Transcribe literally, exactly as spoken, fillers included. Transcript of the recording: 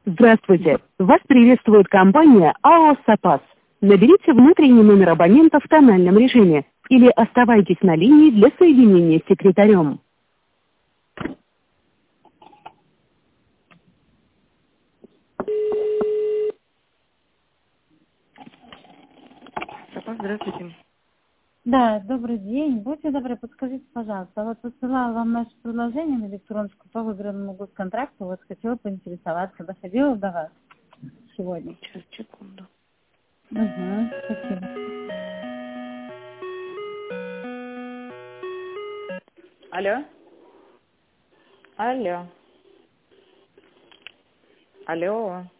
Здравствуйте. Вас приветствует компания АО «Сапас». Наберите внутренний номер абонента в тональном режиме или оставайтесь на линии для соединения с секретарем. Сапас, здравствуйте. Да, добрый день. Будьте добры, подскажите, пожалуйста, вот посылала вам наше предложение на электронку по выбранному госконтракту, вот хотела поинтересоваться, доходила до вас сегодня? Сейчас, секунду. Угу, спасибо. Алло? Алло. Алло.